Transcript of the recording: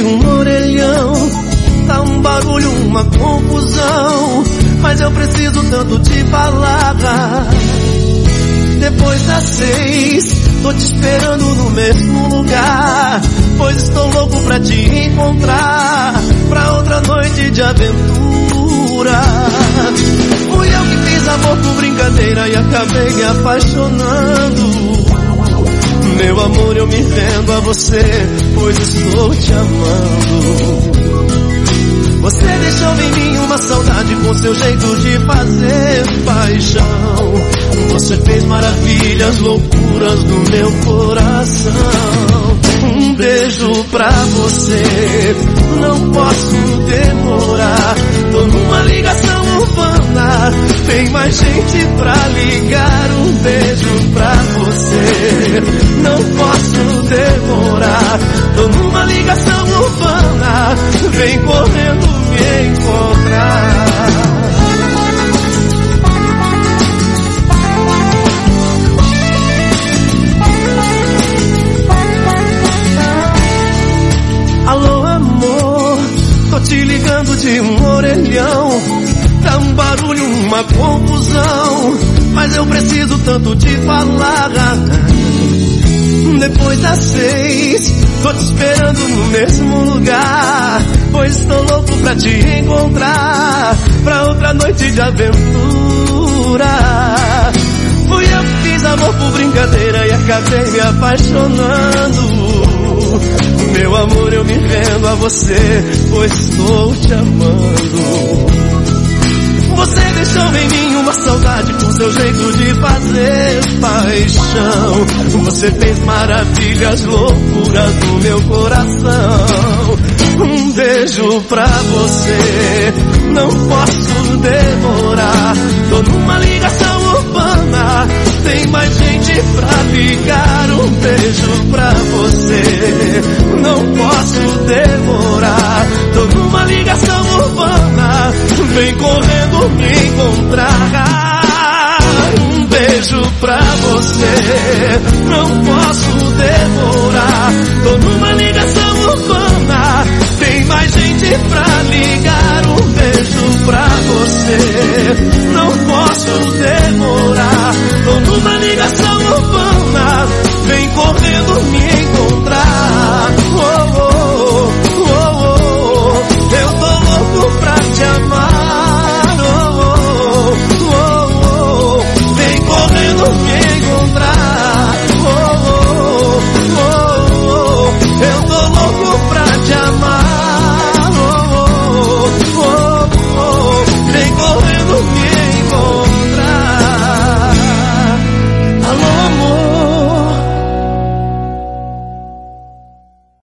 um orelhão. Tá um barulho, uma confusão, mas eu preciso tanto te falar. Depois das 6, tô te esperando no mesmo lugar, pois estou louco pra te encontrar, pra outra noite de aventura. Fui eu que fiz amor por brincadeira e acabei me apaixonando. Meu amor, eu me rendo a você, pois estou te amando. Você deixou em mim uma saudade com seu jeito de fazer paixão. Você fez maravilhas, loucuras no meu coração. Um beijo pra você, não posso demorar. Tô numa ligação urbana, tem mais gente pra ligar. Um beijo pra você, não posso demorar. Tô numa ligação urbana, vem correndo me encontrar. Alô, amor, tô te ligando de um orelhão. Tá um barulho, uma confusão, mas eu preciso tanto te falar. Depois das 6, tô te esperando no mesmo lugar, pois estou louco pra te encontrar, pra outra noite de aventura. Fui eu que fiz amor por brincadeira e acabei me apaixonando. Meu amor, eu me rendo a você, pois estou te amando. Você deixou em mim uma saudade com seu jeito de fazer paixão. Você fez maravilhas, loucuras no meu coração. Um beijo pra você, não posso demorar. Tô numa ligação urbana, tem mais gente pra ligar. Um beijo pra você, não posso demorar. Tô numa ligação urbana, vem correndo me encontrar. Um beijo pra você, não posso demorar.